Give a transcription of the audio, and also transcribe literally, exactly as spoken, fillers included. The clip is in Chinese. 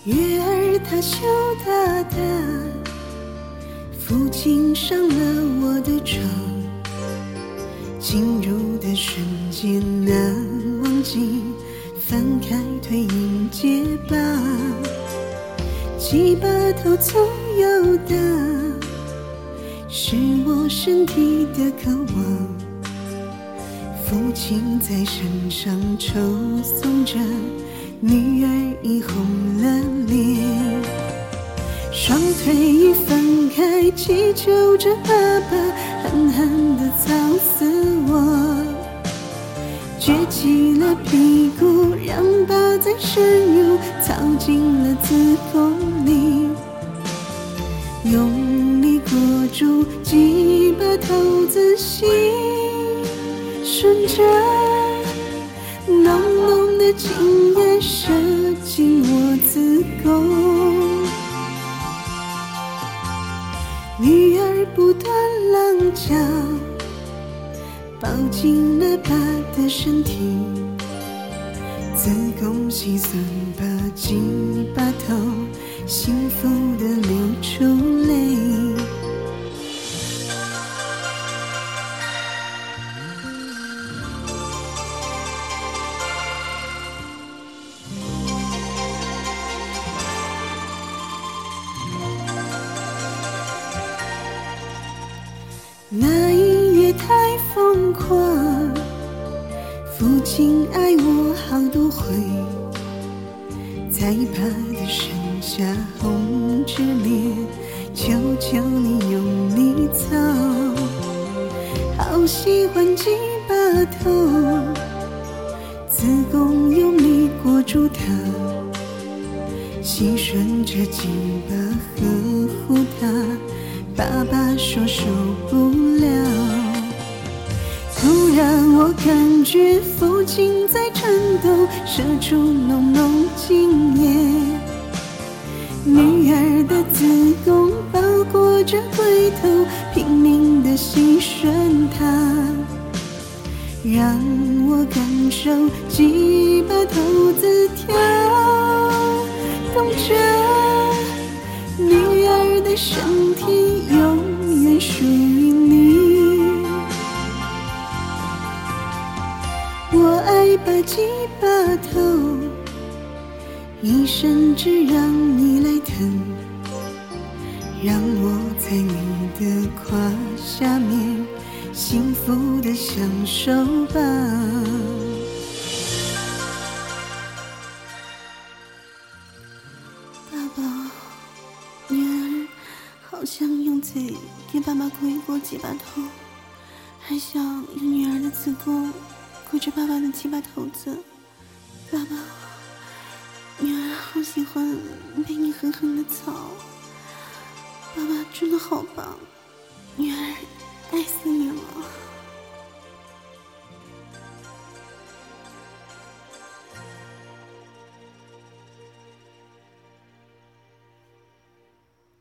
月儿它羞答答，父亲上了我的床，进入的瞬间难忘记，翻开退迎接吧，几把头总有的是我身体的渴望，父亲在身上抽送着，女儿已红了脸，双腿已分开，祈求着爸爸狠狠地操死我，撅起了屁股，让爸再深入操进了子宫里，用力裹住几把头仔细顺着浓浓的精液射进我子宫，女儿不断浪叫，抱紧了爸的身体，子宫细酸吧，几把头幸福地流出泪。那一夜太疯狂，父亲爱我好多回，在爸的身下红着脸，求求你用力操，好喜欢几把头，子宫用力裹住它，细顺着几把呵护它，爸爸说受不了，突然我感觉父亲在颤抖，射出浓浓精液，女儿的子宫包裹着龟头，拼命地吸吮它，让我感受几把头子跳动着，女儿的身体永远属于你。我爱把几把头，一生只让你来疼，让我在你的胯下面幸福的享受吧。爸爸，女儿好像用嘴给爸爸裹一裹几把头，还想用女儿的子宫裹着爸爸的几把头子。爸爸，女儿好喜欢被你狠狠的操，爸爸真的好棒。